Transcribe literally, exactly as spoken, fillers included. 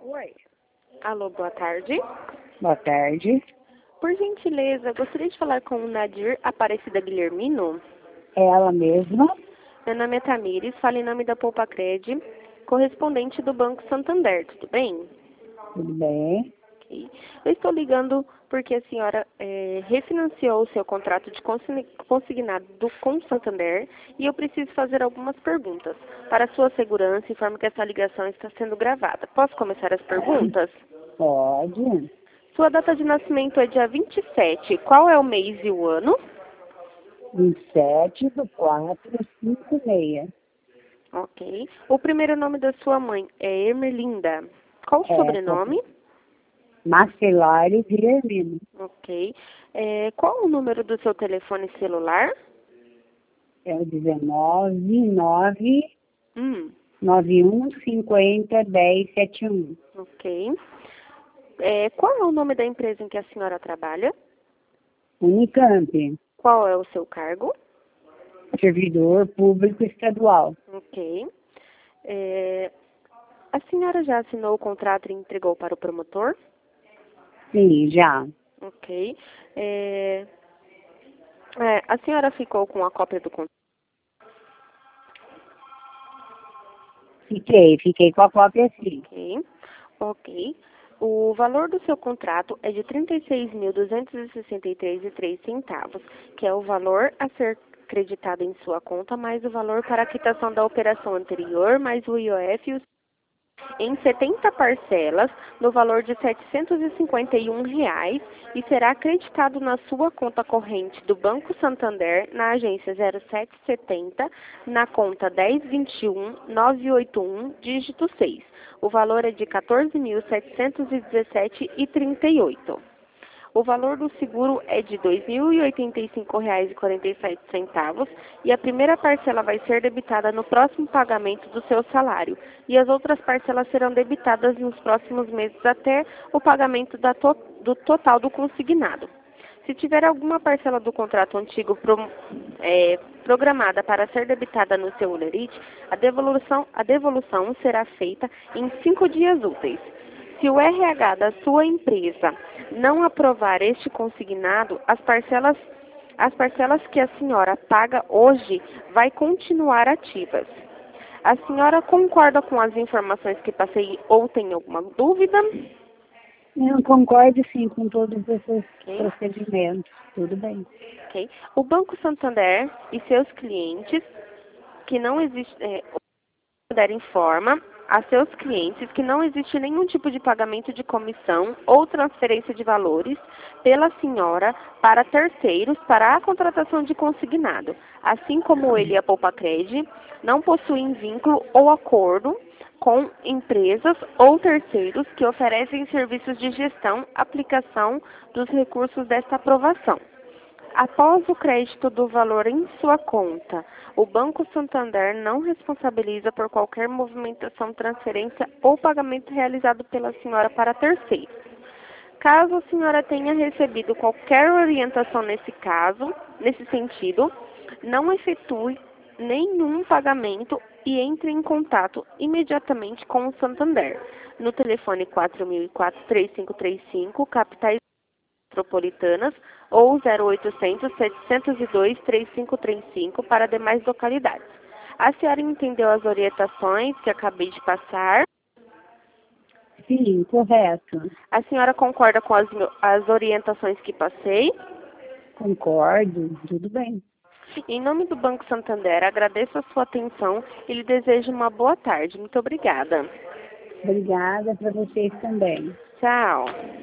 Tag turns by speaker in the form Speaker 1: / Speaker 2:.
Speaker 1: Oi.
Speaker 2: Alô, boa tarde.
Speaker 1: Boa tarde.
Speaker 2: Por gentileza, gostaria de falar com o Nadir Aparecida Guilhermino.
Speaker 1: É ela mesma?
Speaker 2: Meu nome é Tamires, falo em nome da Poupa Cred, correspondente do Banco Santander, tudo bem?
Speaker 1: Tudo bem?
Speaker 2: Ok. Eu estou ligando porque a senhora é, refinanciou o seu contrato de consign- consignado do, com o Santander e eu preciso fazer algumas perguntas. Para sua segurança, informo que essa ligação está sendo gravada. Posso começar as perguntas?
Speaker 1: Pode.
Speaker 2: Sua data de nascimento é dia vinte e sete. Qual é o mês e o ano?
Speaker 1: vinte e sete do quatro cinco seis.
Speaker 2: Ok. O primeiro nome da sua mãe é Ermelinda. Qual o
Speaker 1: É,
Speaker 2: sobrenome?
Speaker 1: Macelário Guilhermino.
Speaker 2: Ok. É, qual o número do seu telefone celular?
Speaker 1: É o dezenove, nove,
Speaker 2: Hum,
Speaker 1: nove um, cinquenta, dez, setenta e um.
Speaker 2: ok. É, qual é o nome da empresa em que a senhora trabalha?
Speaker 1: Unicamp,
Speaker 2: Qual é o seu cargo?
Speaker 1: servidor público estadual.
Speaker 2: Ok. É, a senhora já assinou o contrato e entregou para o promotor?
Speaker 1: Sim, já.
Speaker 2: Ok. É, é, a senhora ficou com a cópia do contrato?
Speaker 1: Fiquei, fiquei com a cópia sim.
Speaker 2: Ok. Ok. O valor do seu contrato é de trinta e seis mil duzentos e sessenta e três reais e três centavos, que é o valor a ser creditado em sua conta, mais o valor para a quitação da operação anterior, mais o I O F e o em setenta parcelas, no valor de setecentos e cinquenta e um reais, e será acreditado na sua conta corrente do Banco Santander, na agência zero sete setenta, na conta dez vinte e um, novecentos e oitenta e um, dígito seis. O valor é de quatorze mil setecentos e dezessete reais e trinta e oito centavos. O valor do seguro é de dois mil e oitenta e cinco reais e quarenta e sete centavos e a primeira parcela vai ser debitada no próximo pagamento do seu salário e as outras parcelas serão debitadas nos próximos meses até o pagamento da to do total do consignado. Se tiver alguma parcela do contrato antigo pro, é, programada para ser debitada no seu holerite, a devolução, a devolução será feita em cinco dias úteis. Se o R H da sua empresa não aprovar este consignado, as parcelas, as parcelas que a senhora paga hoje vai continuar ativas. A senhora concorda com as informações que passei ou tem alguma dúvida?
Speaker 1: Eu concordo sim com todos esses
Speaker 2: Ok.
Speaker 1: procedimentos. Tudo bem.
Speaker 2: Ok. O Banco Santander e seus clientes que não existe, é, o Santander informa a seus clientes que não existe nenhum tipo de pagamento de comissão ou transferência de valores pela senhora para terceiros para a contratação de consignado, assim como ele e a Poupa Cred não possuem vínculo ou acordo com empresas ou terceiros que oferecem serviços de gestão, aplicação dos recursos desta aprovação. Após o crédito do valor em sua conta, o Banco Santander não responsabiliza por qualquer movimentação, transferência ou pagamento realizado pela senhora para terceiros. Caso a senhora tenha recebido qualquer orientação nesse caso, nesse sentido, não efetue nenhum pagamento e entre em contato imediatamente com o Santander, no telefone quatro mil e quatro, três cinco três cinco, capitais metropolitanas ou zero oitocentos, setecentos e dois, trinta e cinco trinta e cinco para demais localidades. A senhora entendeu as orientações que acabei de passar?
Speaker 1: Sim, correto.
Speaker 2: A senhora concorda com as, as orientações que passei?
Speaker 1: Concordo. Tudo bem.
Speaker 2: Em nome do Banco Santander, agradeço a sua atenção e lhe desejo uma boa tarde. Muito obrigada.
Speaker 1: Obrigada para vocês também.
Speaker 2: Tchau.